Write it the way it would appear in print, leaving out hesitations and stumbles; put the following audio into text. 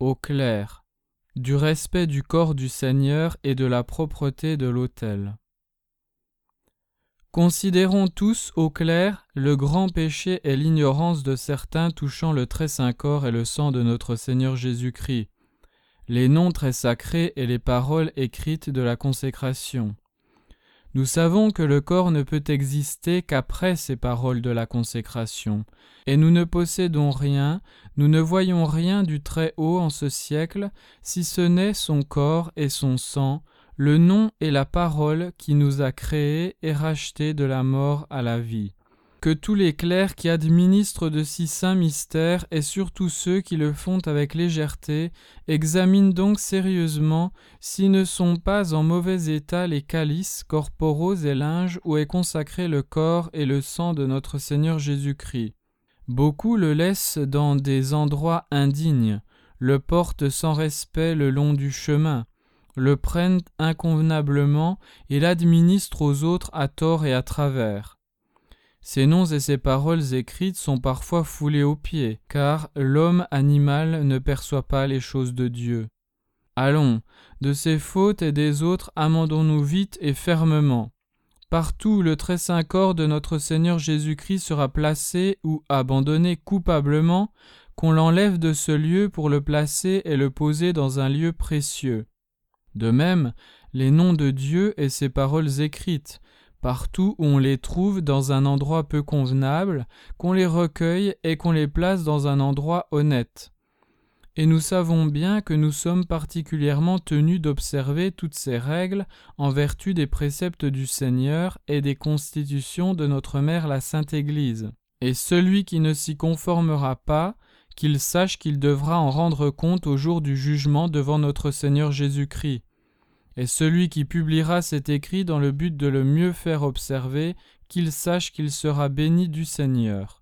au clerc, du respect du corps du Seigneur et de la propreté de l'autel. Considérons tous au clair le grand péché et l'ignorance de certains touchant le très saint corps et le sang de notre Seigneur Jésus-Christ, les noms très sacrés et les paroles écrites de la consécration. Nous savons que le corps ne peut exister qu'après ces paroles de la consécration, et nous ne possédons rien, nous ne voyons rien du Très-Haut en ce siècle, si ce n'est son corps et son sang, le nom et la parole qui nous a créés et rachetés de la mort à la vie. Que tous les clercs qui administrent de si saints mystères, et surtout ceux qui le font avec légèreté, examinent donc sérieusement s'ils ne sont pas en mauvais état les calices, corporaux et linges où est consacré le corps et le sang de notre Seigneur Jésus-Christ. Beaucoup le laissent dans des endroits indignes, le portent sans respect le long du chemin, le prennent inconvenablement et l'administrent aux autres à tort et à travers. Ces noms et ces paroles écrites sont parfois foulés aux pieds, car l'homme animal ne perçoit pas les choses de Dieu. Allons, de ces fautes et des autres amendons-nous vite et fermement. Partout le très saint corps de notre Seigneur Jésus-Christ sera placé ou abandonné coupablement, qu'on l'enlève de ce lieu pour le placer et le poser dans un lieu précieux. De même, les noms de Dieu et ses paroles écrites, partout où on les trouve dans un endroit peu convenable, qu'on les recueille et qu'on les place dans un endroit honnête. Et nous savons bien que nous sommes particulièrement tenus d'observer toutes ces règles en vertu des préceptes du Seigneur et des constitutions de notre Mère la Sainte Église. Et celui qui ne s'y conformera pas, qu'il sache qu'il devra en rendre compte au jour du jugement devant notre Seigneur Jésus-Christ. Et celui qui publiera cet écrit dans le but de le mieux faire observer, qu'il sache qu'il sera béni du Seigneur.